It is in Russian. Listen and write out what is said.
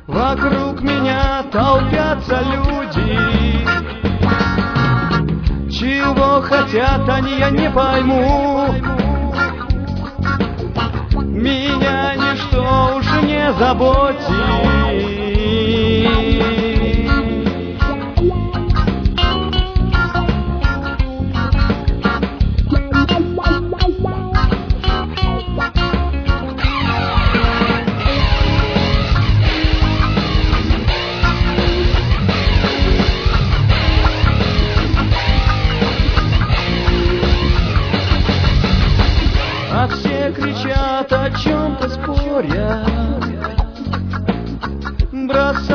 Вокруг меня толпятся люди. Чего хотят они, я не пойму. Меня ничто уже не заботит. А все кричат, о чем-то споря, бросают